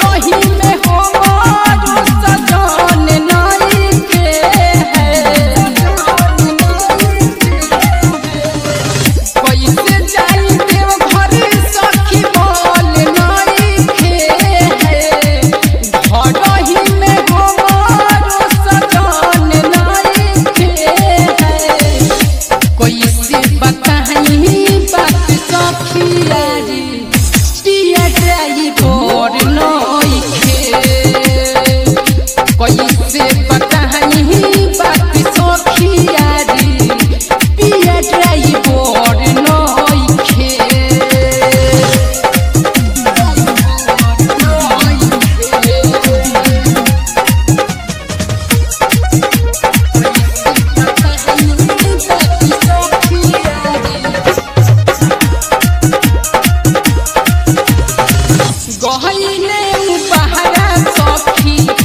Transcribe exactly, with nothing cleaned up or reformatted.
घरही में हमारो सजन नइखे कैसे जाई देवघर सखी बोल नइखे घरही में हमारो सजन नइखे कैसे बताई बात सखिया रे पिया जाई बोर नइखे कैसे बताई बात सखिया रे पिया जाई बोर नइखे गहने पहाड़ा सखी